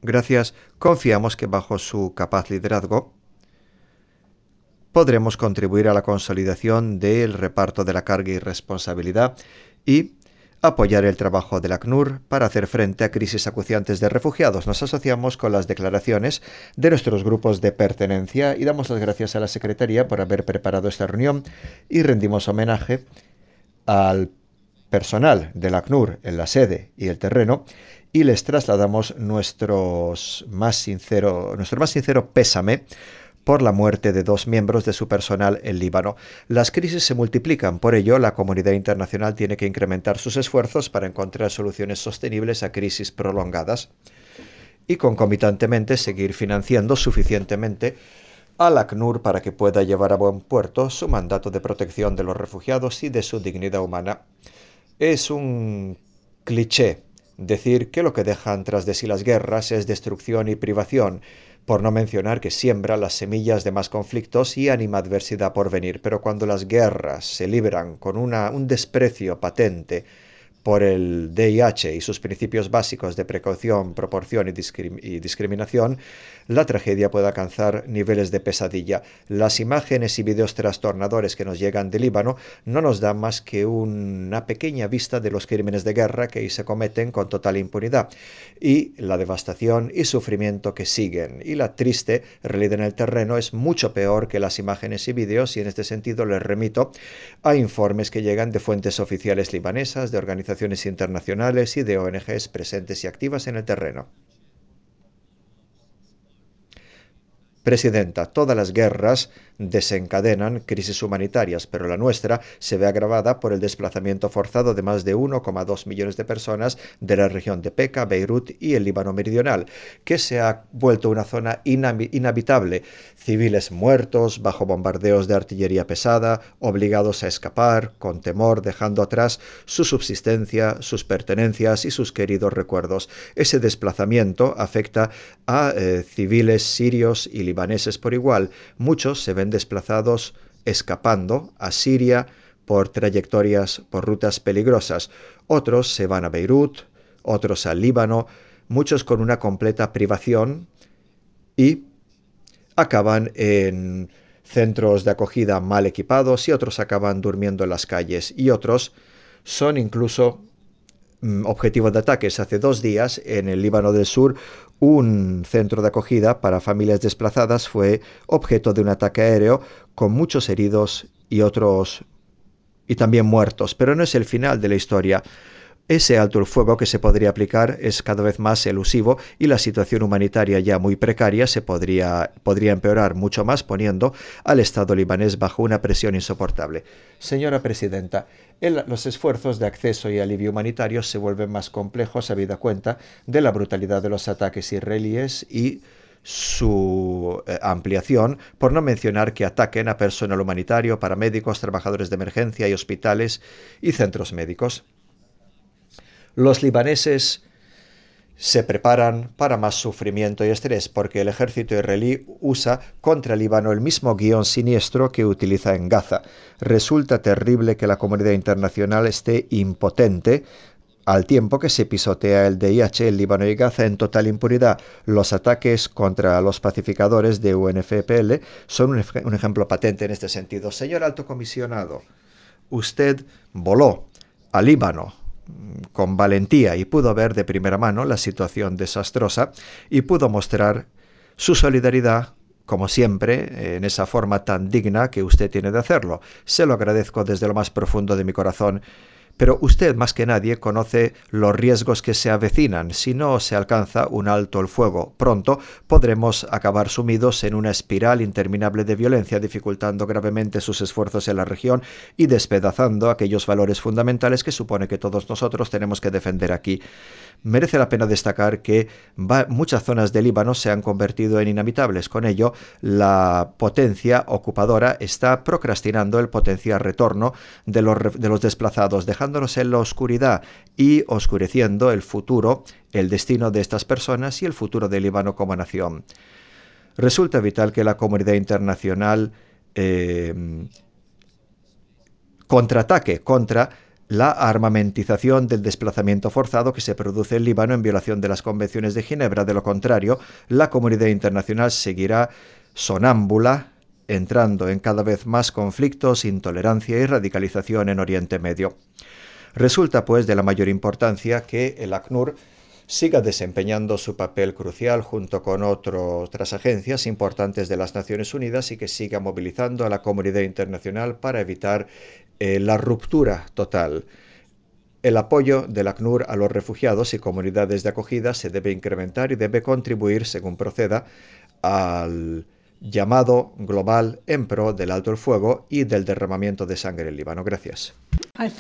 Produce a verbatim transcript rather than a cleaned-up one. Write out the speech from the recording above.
Gracias. Confiamos que bajo su capaz liderazgo podremos contribuir a la consolidación del reparto de la carga y responsabilidad y apoyar el trabajo del ACNUR para hacer frente a crisis acuciantes de refugiados. Nos asociamos con las declaraciones de nuestros grupos de pertenencia y damos las gracias a la Secretaría por haber preparado esta reunión y rendimos homenaje al personal del ACNUR en la sede y el terreno y les trasladamos nuestros más sincero, nuestro más sincero pésame por la muerte de dos miembros de su personal en Líbano. Las crisis se multiplican, por ello la comunidad internacional tiene que incrementar sus esfuerzos para encontrar soluciones sostenibles a crisis prolongadas y concomitantemente seguir financiando suficientemente al ACNUR para que pueda llevar a buen puerto su mandato de protección de los refugiados y de su dignidad humana. Es un cliché decir que lo que dejan tras de sí las guerras es destrucción y privación, por no mencionar que siembra las semillas de más conflictos y animadversidad por venir. Pero cuando las guerras se libran con una, un desprecio patente por el D I H y sus principios básicos de precaución, proporción y, discrim y, discriminación, la tragedia puede alcanzar niveles de pesadilla. Las imágenes y videos trastornadores que nos llegan de Líbano no nos dan más que una pequeña vista de los crímenes de guerra que ahí se cometen con total impunidad y la devastación y sufrimiento que siguen. Y la triste realidad en el terreno es mucho peor que las imágenes y videos y en este sentido les remito a informes que llegan de fuentes oficiales libanesas, de organizaciones internacionales y de O N Ges presentes y activas en el terreno. Presidenta, todas las guerras desencadenan crisis humanitarias, pero la nuestra se ve agravada por el desplazamiento forzado de más de uno coma dos millones de personas de la región de Peca, Beirut y el Líbano meridional, que se ha vuelto una zona inhabitable. Civiles muertos bajo bombardeos de artillería pesada, obligados a escapar, con temor, dejando atrás su subsistencia, sus pertenencias y sus queridos recuerdos. Ese desplazamiento afecta a eh, civiles sirios y libaneses por igual. Muchos se ven desplazados escapando a Siria por trayectorias, por rutas peligrosas. Otros se van a Beirut, otros al Líbano, muchos con una completa privación y acaban en centros de acogida mal equipados y otros acaban durmiendo en las calles y otros son incluso objetivo de ataques. Hace dos días, en el Líbano del Sur, un centro de acogida para familias desplazadas fue objeto de un ataque aéreo con muchos heridos y otros y también muertos. Pero no es el final de la historia. Ese alto el fuego que se podría aplicar es cada vez más elusivo y la situación humanitaria ya muy precaria se podría, podría empeorar mucho más poniendo al Estado libanés bajo una presión insoportable. Señora Presidenta, el, los esfuerzos de acceso y alivio humanitario se vuelven más complejos habida cuenta de la brutalidad de los ataques israelíes y su eh, ampliación, por no mencionar que ataquen a personal humanitario, paramédicos, trabajadores de emergencia y hospitales y centros médicos. Los libaneses se preparan para más sufrimiento y estrés porque el ejército israelí usa contra Líbano el mismo guión siniestro que utiliza en Gaza. Resulta terrible que la comunidad internacional esté impotente al tiempo que se pisotea el D I H, el Líbano y Gaza en total impunidad. Los ataques contra los pacificadores de U N F P L son un, ej un ejemplo patente en este sentido. Señor Alto Comisionado, usted voló a Líbano con valentía y pudo ver de primera mano la situación desastrosa y pudo mostrar su solidaridad, como siempre, en esa forma tan digna que usted tiene de hacerlo. Se lo agradezco desde lo más profundo de mi corazón. Pero usted, más que nadie, conoce los riesgos que se avecinan. Si no se alcanza un alto el fuego pronto, podremos acabar sumidos en una espiral interminable de violencia, dificultando gravemente sus esfuerzos en la región y despedazando aquellos valores fundamentales que supone que todos nosotros tenemos que defender aquí. Merece la pena destacar que va, muchas zonas del Líbano se han convertido en inhabitables. Con ello, la potencia ocupadora está procrastinando el potencial retorno de los, de los desplazados, dejándonos en la oscuridad y oscureciendo el futuro, el destino de estas personas y el futuro del Líbano como nación. Resulta vital que la comunidad internacional eh, contraataque contra la armamentización del desplazamiento forzado que se produce en Líbano en violación de las convenciones de Ginebra. De lo contrario, la comunidad internacional seguirá sonámbula, entrando en cada vez más conflictos, intolerancia y radicalización en Oriente Medio. Resulta, pues, de la mayor importancia que el ACNUR siga desempeñando su papel crucial junto con otro, otras agencias importantes de las Naciones Unidas y que siga movilizando a la comunidad internacional para evitar eh, la ruptura total. El apoyo del ACNUR a los refugiados y comunidades de acogida se debe incrementar y debe contribuir, según proceda, al llamado global en pro del alto el fuego y del derramamiento de sangre en Líbano. Gracias.